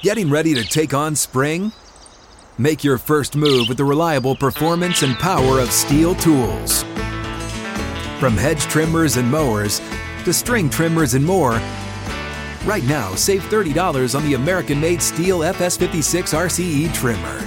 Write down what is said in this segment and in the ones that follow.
Getting ready to take on spring? Make your first move with the reliable performance and power of Steel tools. From hedge trimmers and mowers to string trimmers and more, right now save $30 on the American-made Steel FS56 RCE trimmer.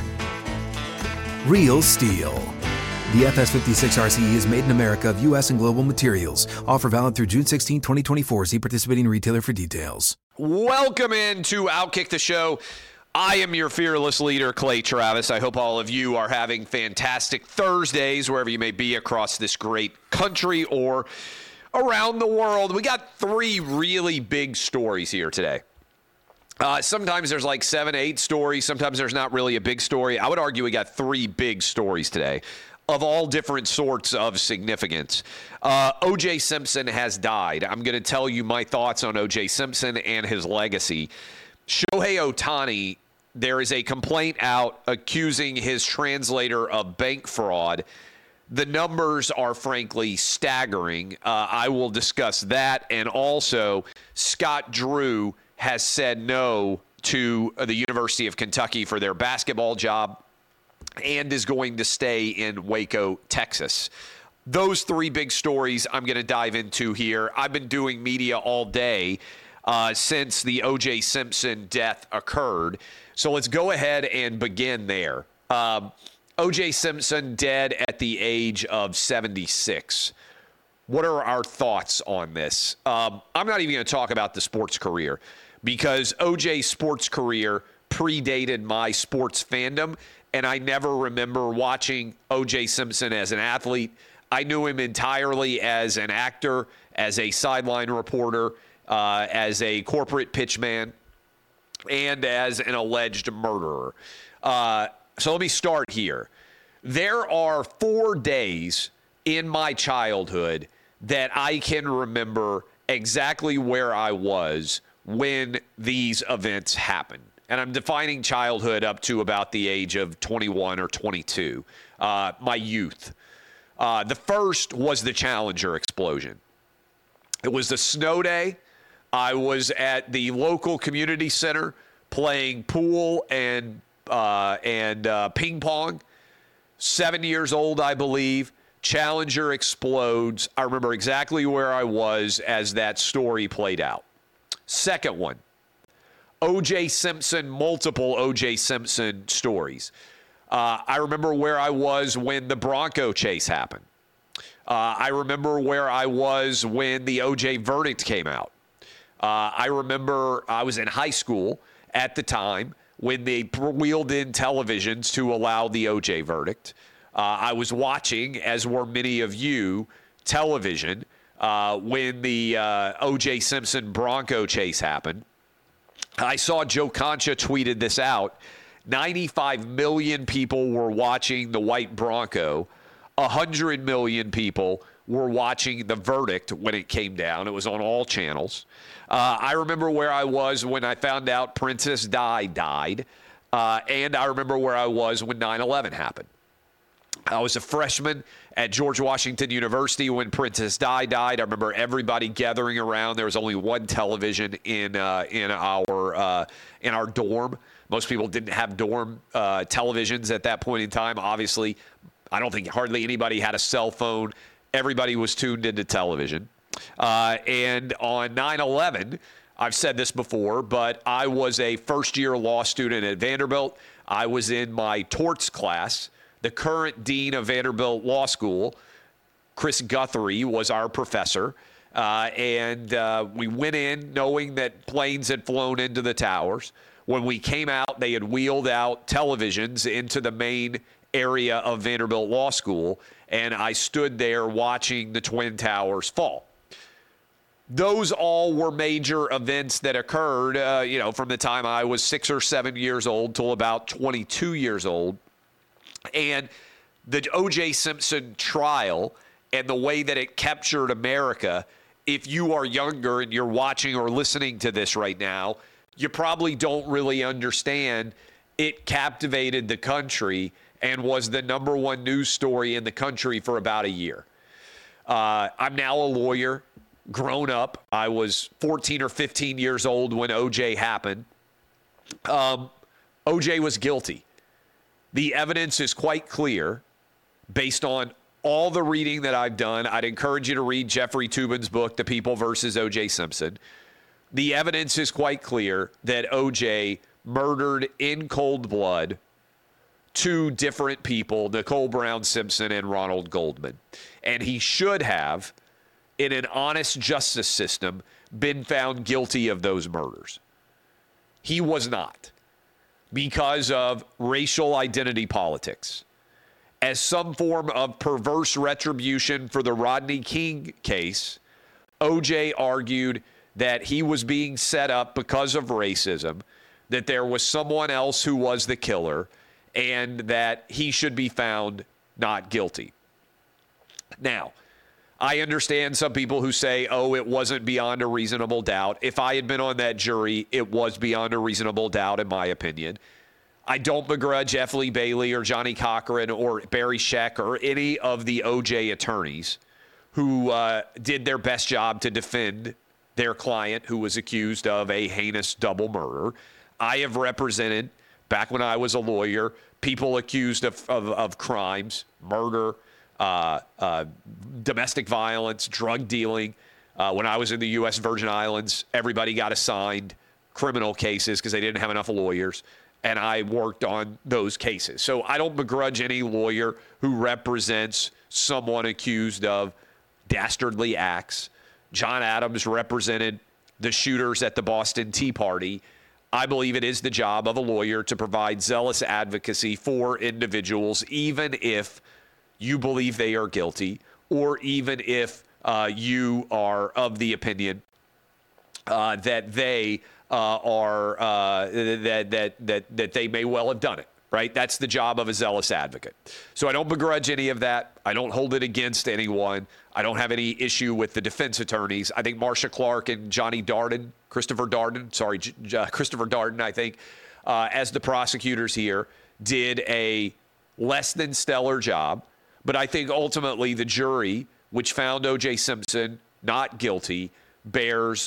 Real Steel. The FS56 RCE is made in America of U.S. and global materials. Offer valid through June 16, 2024. See participating retailer for details. Welcome into Outkick the Show. I am your fearless leader, Clay Travis. I hope all of you are having fantastic Thursdays wherever you may be across this great country or around the world. We got three really big stories here today. Sometimes there's like 7, 8 stories. Sometimes there's not really a big story. I would argue we got three big stories today of all different sorts of significance. O.J. Simpson has died. I'm going to tell you my thoughts on O.J. Simpson and his legacy. Shohei Ohtani, there is a complaint out accusing his translator of bank fraud. The numbers are frankly staggering. I will discuss that. And also, Scott Drew has said no to the University of Kentucky for their basketball job and is going to stay in Waco, Texas. Those three big stories I'm going to dive into here. I've been doing media all day since the O.J. Simpson death occurred. So let's go ahead and begin there. O.J. Simpson dead at the age of 76. What are our thoughts on this? I'm not even going to talk about the sports career because O.J.'s sports career predated my sports fandom, and I never remember watching O.J. Simpson as an athlete. I knew him entirely as an actor, as a sideline reporter, as a corporate pitchman, and as an alleged murderer. So let me start here. There are 4 days in my childhood that I can remember exactly where I was when these events happened. And I'm defining childhood up to about the age of 21 or 22, my youth. The first was the Challenger explosion. It was the snow day. I was at the local community center playing pool and ping pong. 7 years old, I believe. Challenger explodes. I remember exactly where I was as that story played out. Second one, O.J. Simpson, multiple O.J. Simpson stories. I remember where I was when the Bronco chase happened. I remember where I was when the O.J. verdict came out. I remember I was in high school at the time when they wheeled in televisions to allow the O.J. verdict. I was watching, as were many of you, television when the O.J. Simpson Bronco chase happened. I saw Joe Concha tweeted this out. 95 million people were watching the white Bronco. 100 million people were watching the verdict when it came down. It was on all channels. I remember where I was when I found out Princess Di died. And I remember where I was when 9/11 happened. I was a freshman at George Washington University when Princess Di died. I remember everybody gathering around. There was only one television in our dorm. Most people didn't have dorm televisions at that point in time. Obviously, I don't think hardly anybody had a cell phone. Everybody was tuned into television. And on 9/11, I've said this before, but I was a first-year law student at Vanderbilt. I was in my torts class. The current dean of Vanderbilt Law School, Chris Guthrie, was our professor. And we went in knowing that planes had flown into the towers. When we came out, they had wheeled out televisions into the main area of Vanderbilt Law School, and I stood there watching the Twin Towers fall. Those all were major events that occurred, from the time I was 6 or 7 years old till about 22 years old. And the O.J. Simpson trial and the way that it captured America, if you are younger and you're watching or listening to this right now, you probably don't really understand. It captivated the country and was the number one news story in the country for about a year. I'm now a lawyer, grown up. I was 14 or 15 years old when O.J. happened. OJ was guilty. The evidence is quite clear based on all the reading that I've done. I'd encourage you to read Jeffrey Toobin's book, The People versus O.J. Simpson. The evidence is quite clear that O.J. murdered in cold blood two different people, Nicole Brown Simpson and Ronald Goldman. And he should have, in an honest justice system, been found guilty of those murders. He was not, because of racial identity politics. As some form of perverse retribution for the Rodney King case, O.J. argued that he was being set up because of racism, that there was someone else who was the killer, and that he should be found not guilty. Now, I understand some people who say, oh, it wasn't beyond a reasonable doubt. If I had been on that jury, it was beyond a reasonable doubt, in my opinion. I don't begrudge F. Lee Bailey or Johnny Cochran or Barry Scheck or any of the OJ attorneys who did their best job to defend their client who was accused of a heinous double murder. I have represented, back when I was a lawyer, people accused of crimes, murder, domestic violence, drug dealing. When I was in the U.S. Virgin Islands, everybody got assigned criminal cases because they didn't have enough lawyers. And I worked on those cases. So I don't begrudge any lawyer who represents someone accused of dastardly acts. John Adams represented the shooters at the Boston Tea Party. I believe it is the job of a lawyer to provide zealous advocacy for individuals, even if you believe they are guilty, or even if you are of the opinion that they that they may well have done it, right? That's the job of a zealous advocate. So I don't begrudge any of that. I don't hold it against anyone. I don't have any issue with the defense attorneys. I think Marcia Clark and Christopher Darden, I think, as the prosecutors here, did a less than stellar job. But I think ultimately the jury, which found O.J. Simpson not guilty, bears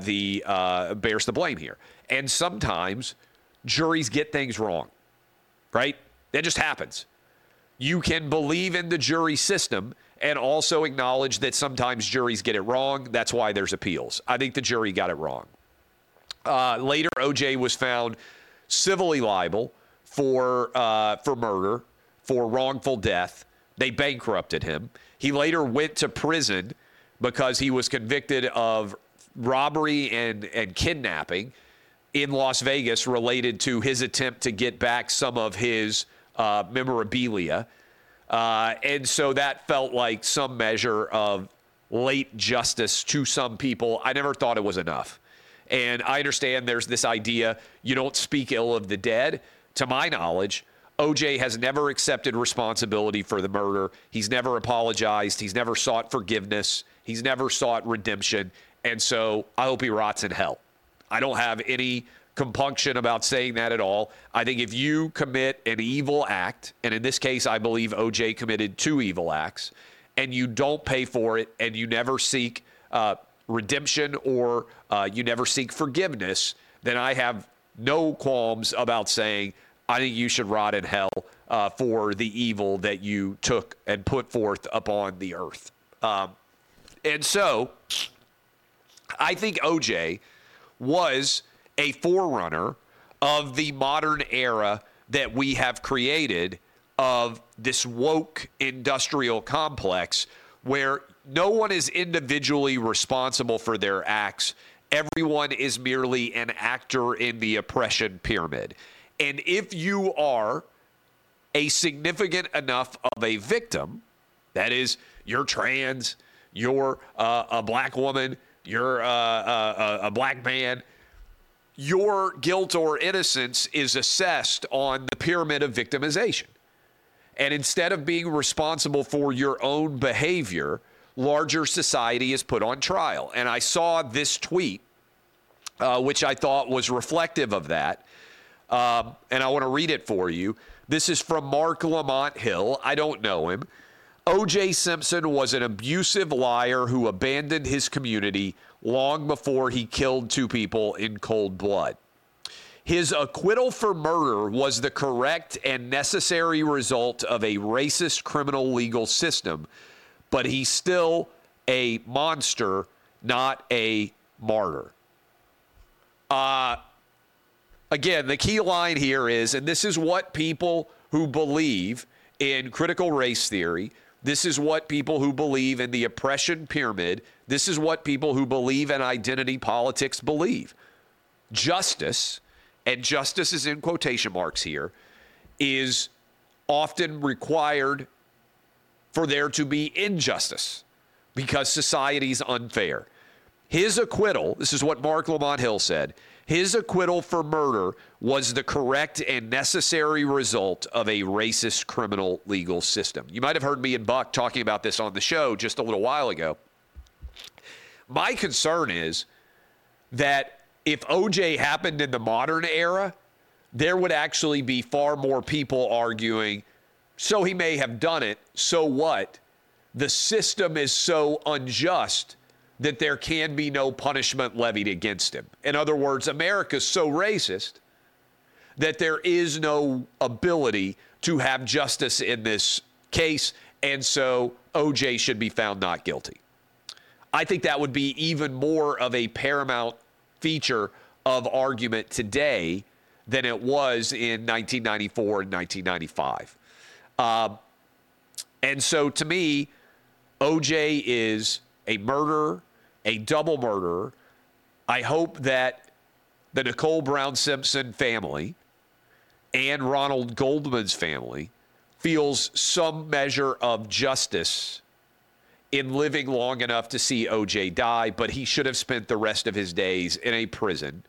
the blame here. And sometimes juries get things wrong, right? That just happens. You can believe in the jury system and also acknowledge that sometimes juries get it wrong. That's why there's appeals. I think the jury got it wrong. Later, O.J. was found civilly liable for murder, for wrongful death. They bankrupted him. He later went to prison because he was convicted of robbery and kidnapping in Las Vegas related to his attempt to get back some of his memorabilia. And so that felt like some measure of late justice to some people. I never thought it was enough. And I understand there's this idea you don't speak ill of the dead. To my knowledge, O.J. has never accepted responsibility for the murder. He's never apologized. He's never sought forgiveness. He's never sought redemption. And so I hope he rots in hell. I don't have any compunction about saying that at all. I think if you commit an evil act, and in this case, I believe O.J. committed 2 evil acts, and you don't pay for it, and you never seek redemption or you never seek forgiveness, then I have no qualms about saying, I think you should rot in hell for the evil that you took and put forth upon the earth. And so I think O.J. was a forerunner of the modern era that we have created of this woke industrial complex where no one is individually responsible for their acts. Everyone is merely an actor in the oppression pyramid. And if you are a significant enough of a victim, that is, you're trans, you're a black woman, you're a black man, your guilt or innocence is assessed on the pyramid of victimization. And instead of being responsible for your own behavior, larger society is put on trial. And I saw this tweet, which I thought was reflective of that. And I want to read it for you. This is from Mark Lamont Hill. I don't know him. O.J. Simpson was an abusive liar who abandoned his community long before he killed 2 people in cold blood. His acquittal for murder was the correct and necessary result of a racist criminal legal system, but he's still a monster, not a martyr. Again, the key line here is, and this is what people who believe in critical race theory, this is what people who believe in the oppression pyramid, this is what people who believe in identity politics believe. Justice, and justice is in quotation marks here, is often required for there to be injustice because society is unfair. His acquittal, this is what Mark Lamont Hill said, his acquittal for murder was the correct and necessary result of a racist criminal legal system. You might have heard me and Buck talking about this on the show just a little while ago. My concern is that if OJ happened in the modern era, there would actually be far more people arguing, so he may have done it, so what? The system is so unjust that there can be no punishment levied against him. In other words, America's so racist that there is no ability to have justice in this case, and so OJ should be found not guilty. I think that would be even more of a paramount feature of argument today than it was in 1994 and 1995. And so to me, OJ is a murderer, a double murderer. I hope that the Nicole Brown Simpson family and Ronald Goldman's family feels some measure of justice in living long enough to see OJ die, but he should have spent the rest of his days in a prison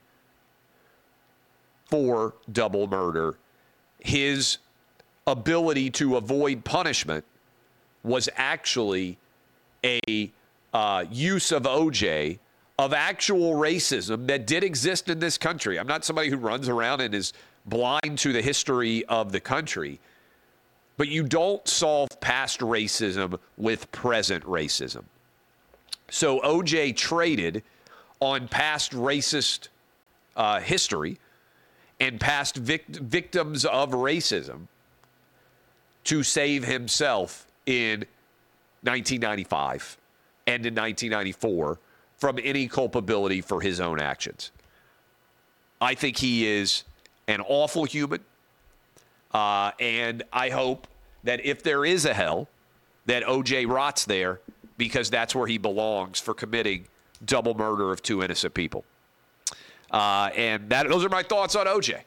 for double murder. His ability to avoid punishment was actually a use of OJ of actual racism that did exist in this country. I'm not somebody who runs around and is blind to the history of the country, but you don't solve past racism with present racism. So OJ traded on past racist history and past victims of racism to save himself in 1995 and in 1994 from any culpability for his own actions. I think he is an awful human, and I hope that if there is a hell, that OJ rots there because that's where he belongs for committing double murder of two innocent people. And those are my thoughts on OJ.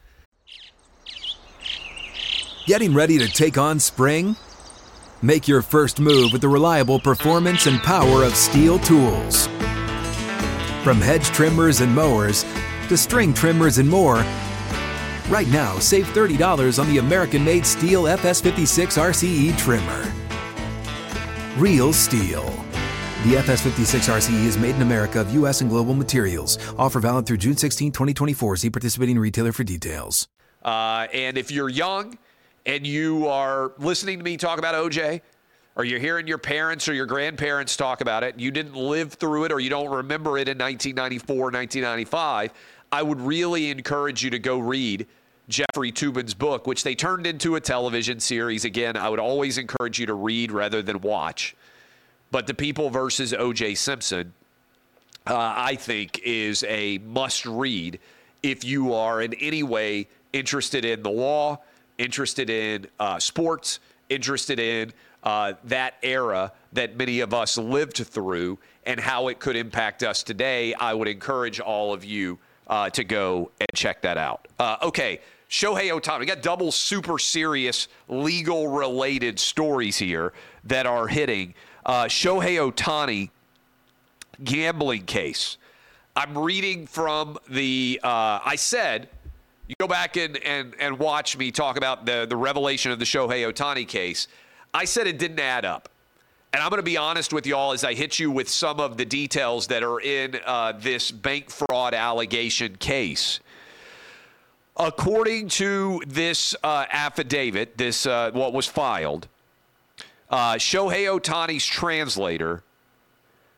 Getting ready to take on spring? Make your first move with the reliable performance and power of Steel tools. From hedge trimmers and mowers to string trimmers and more, right now save $30 on the American-made Steel FS56 RCE trimmer. Real Steel. The FS56 RCE is made in America of U.S. and global materials. Offer valid through June 16, 2024. See participating retailer for details. And if you're young and you are listening to me talk about OJ, or you're hearing your parents or your grandparents talk about it, you didn't live through it or you don't remember it in 1994, 1995, I would really encourage you to go read Jeffrey Toobin's book, which they turned into a television series. Again, I would always encourage you to read rather than watch. But The People versus O.J. Simpson, I think, is a must-read if you are in any way interested in the law, interested in sports, interested in that era that many of us lived through and how it could impact us today. I would encourage all of you to go and check that out. Okay, Shohei Ohtani. We got double super serious legal-related stories here that are hitting. Shohei Ohtani gambling case. I'm reading from the, I said, you go back and watch me talk about the revelation of the Shohei Ohtani case. I said it didn't add up. And I'm going to be honest with y'all as I hit you with some of the details that are in this bank fraud allegation case. According to this affidavit, this what was filed, Shohei Ohtani's translator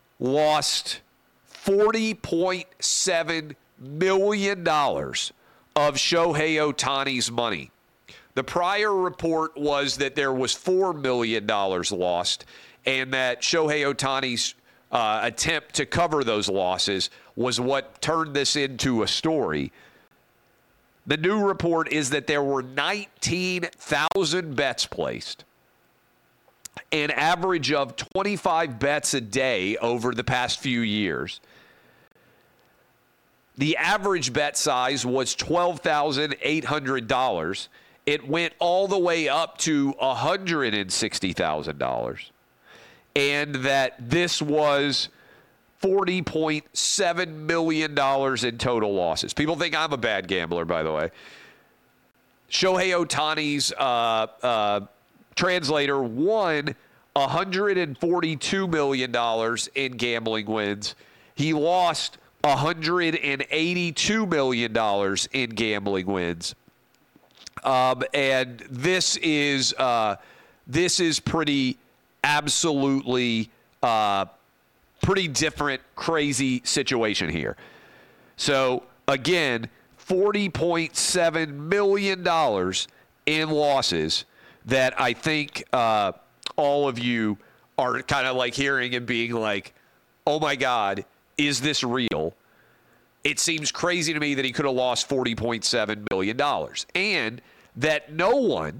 lost $40.7 million of Shohei Ohtani's money. The prior report was that there was $4 million lost, and that Shohei Ohtani's attempt to cover those losses was what turned this into a story. The new report is that there were 19,000 bets placed, an average of 25 bets a day over the past few years. The average bet size was $12,800. It went all the way up to $160,000. And that this was $40.7 million in total losses. People think I'm a bad gambler, by the way. Shohei Ohtani's translator won $142 million in gambling wins. He lost $182 million in gambling wins. And this is pretty absolutely pretty different, crazy situation here. So, again, $40.7 million in losses that I think all of you are kind of like hearing and being like, oh my God, is this real? It seems crazy to me that he could have lost $40.7 million. And that no one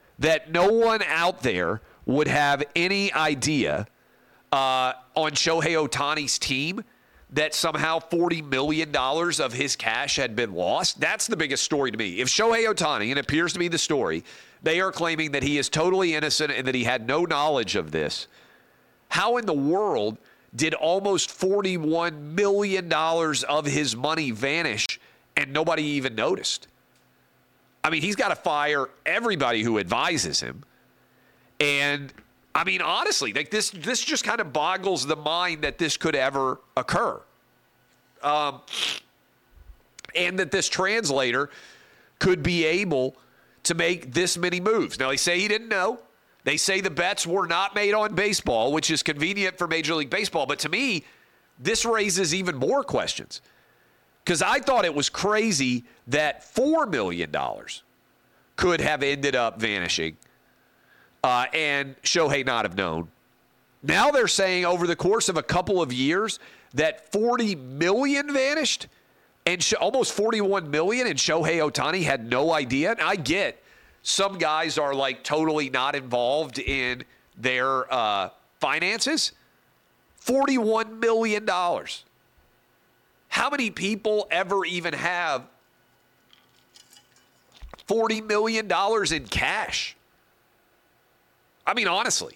out there would have any idea on Shohei Ohtani's team that somehow $40 million of his cash had been lost. That's the biggest story to me. If Shohei Ohtani, and it appears to be the story, they are claiming that he is totally innocent and that he had no knowledge of this, how in the world did almost $41 million of his money vanish and nobody even noticed? I mean, he's got to fire everybody who advises him. And, I mean, honestly, like this just kind of boggles the mind that this could ever occur. And that this translator could be able to make this many moves. Now, they say he didn't know. They say the bets were not made on baseball, which is convenient for Major League Baseball. But to me, this raises even more questions. Because I thought it was crazy that $4 million could have ended up vanishing and Shohei not have known. Now they're saying over the course of a couple of years that $40 million vanished and almost $41 million, and Shohei Ohtani had no idea. And I get some guys are like totally not involved in their finances. $41 million. How many people ever even have $40 million in cash? I mean, honestly.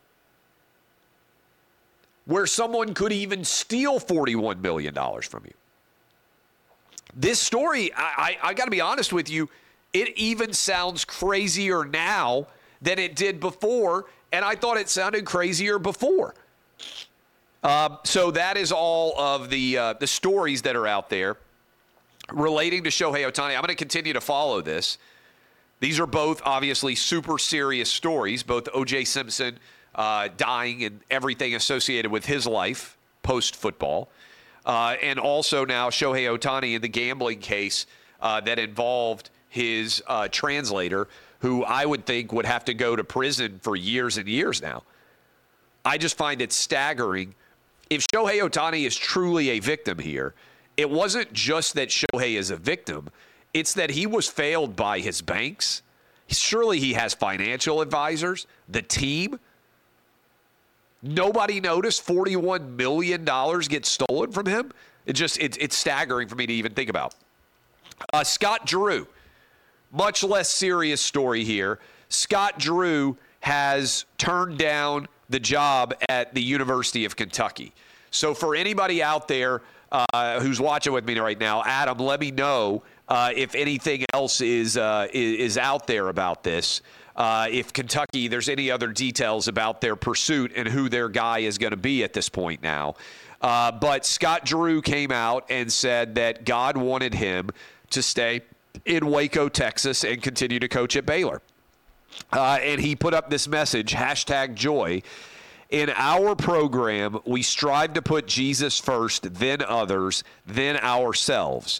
Where someone could even steal $41 million from you. This story, I got to be honest with you, it even sounds crazier now than it did before, and I thought it sounded crazier before. So that is all of the stories that are out there relating to Shohei Ohtani. I'm going to continue to follow this. These are both obviously super serious stories, both O.J. Simpson dying and everything associated with his life post-football, and also now Shohei Ohtani in the gambling case that involved his translator, who I would think would have to go to prison for years and years now. I just find it staggering. If Shohei Ohtani is truly a victim here, it wasn't just that Shohei is a victim. It's that he was failed by his banks. Surely he has financial advisors, the team. Nobody noticed $41 million get stolen from him. It's staggering for me to even think about. Scott Drew, much less serious story here. Scott Drew has turned down the job at the University of Kentucky. So for anybody out there who's watching with me right now, Adam, let me know if anything else is out there about this. If Kentucky, there's any other details about their pursuit and who their guy is going to be at this point now. But Scott Drew came out and said that God wanted him to stay in Waco, Texas, and continue to coach at Baylor. And he put up this message, #joy. In our program, we strive to put Jesus first, then others, then ourselves.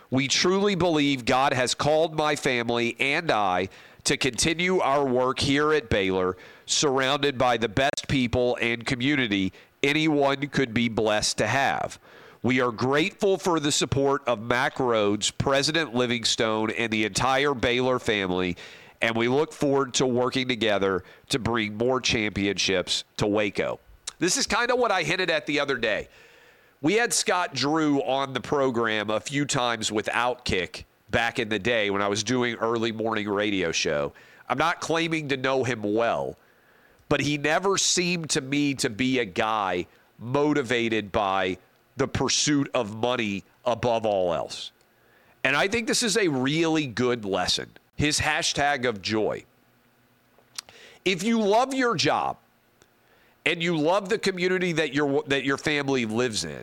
We truly believe God has called my family and I to continue our work here at Baylor, surrounded by the best people and community anyone could be blessed to have. We are grateful for the support of Mack Rhoades, President Livingstone, and the entire Baylor family, and we look forward to working together to bring more championships to Waco. This is kind of what I hinted at the other day. We had Scott Drew on the program a few times with Outkick back in the day when I was doing early morning radio show. I'm not claiming to know him well, but he never seemed to me to be a guy motivated by the pursuit of money above all else. And I think this is a really good lesson. His hashtag of joy. If you love your job and you love the community that your family lives in,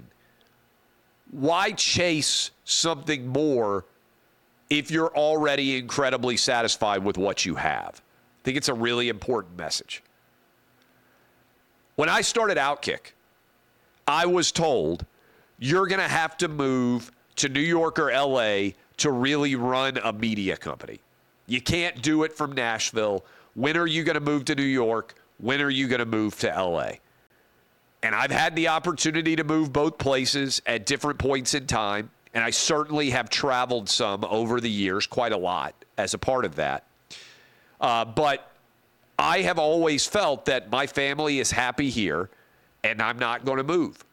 why chase something more if you're already incredibly satisfied with what you have? I think it's a really important message. When I started Outkick, I was told you're going to have to move to New York or LA to really run a media company. You can't do it from Nashville. When are you going to move to New York? When are you going to move to LA? And I've had the opportunity to move both places at different points in time, and I certainly have traveled some over the years, quite a lot, as a part of that. But I have always felt that my family is happy here, and I'm not going to move.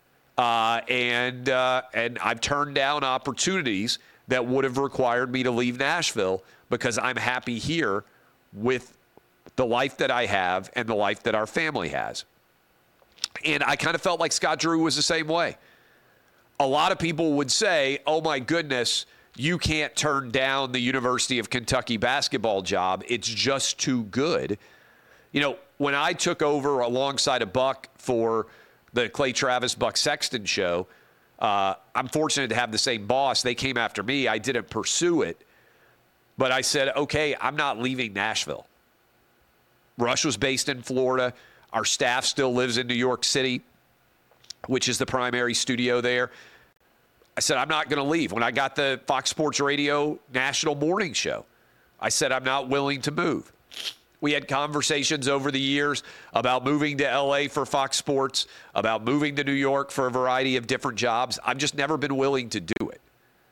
And I've turned down opportunities that would have required me to leave Nashville because I'm happy here with the life that I have and the life that our family has. And I kind of felt like Scott Drew was the same way. A lot of people would say, oh my goodness, you can't turn down the University of Kentucky basketball job. It's just too good. You know, when I took over alongside of Buck for the Clay Travis, Buck Sexton show, I'm fortunate to have the same boss. They came after me. I didn't pursue it. But I said, okay, I'm not leaving Nashville. Rush was based in Florida. Our staff still lives in New York City, which is the primary studio there. I said, I'm not going to leave. When I got the Fox Sports Radio national morning show, I said, I'm not willing to move. We had conversations over the years about moving to LA for Fox Sports, about moving to New York for a variety of different jobs. I've just never been willing to do it.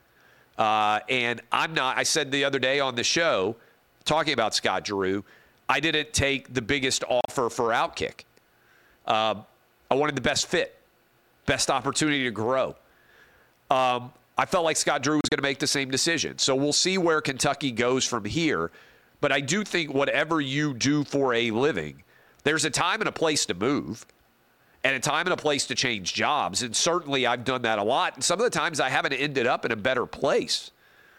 And I said the other day on the show, talking about Scott Drew, I didn't take the biggest offer for Outkick. I wanted the best fit, best opportunity to grow. I felt like Scott Drew was going to make the same decision. So we'll see where Kentucky goes from here. But I do think whatever you do for a living, there's a time and a place to move and a time and a place to change jobs. And certainly I've done that a lot. And some of the times I haven't ended up in a better place.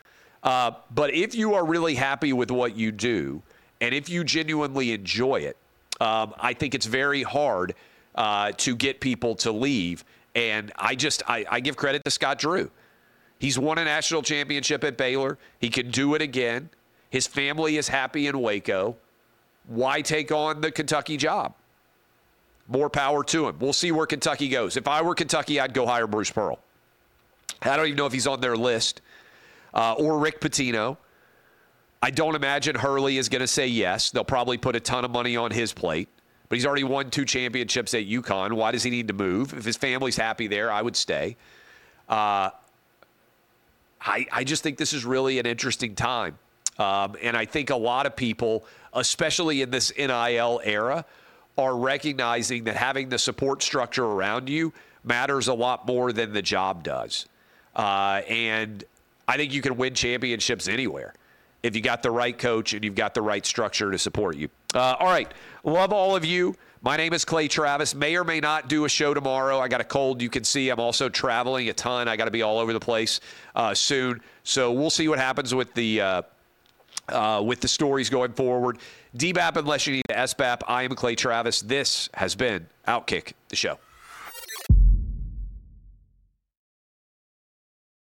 But if you are really happy with what you do, and if you genuinely enjoy it, I think it's very hard to get people to leave. And I give credit to Scott Drew. He's won a national championship at Baylor. He can do it again. His family is happy in Waco. Why take on the Kentucky job? More power to him. We'll see where Kentucky goes. If I were Kentucky, I'd go hire Bruce Pearl. I don't even know if he's on their list. Or Rick Pitino. I don't imagine Hurley is going to say yes. They'll probably put a ton of money on his plate. But he's already won 2 championships at UConn. Why does he need to move? If his family's happy there, I would stay. I just think this is really an interesting time. And I think a lot of people, especially in this NIL era, are recognizing that having the support structure around you matters a lot more than the job does. And I think you can win championships anywhere if you got the right coach and you've got the right structure to support you. All right. Love all of you. My name is Clay Travis. May or may not do a show tomorrow. I got a cold. You can see I'm also traveling a ton. I got to be all over the place soon. So we'll see what happens with the stories going forward. DBAP unless you need to SBAP. I am Clay Travis. This has been Outkick the Show.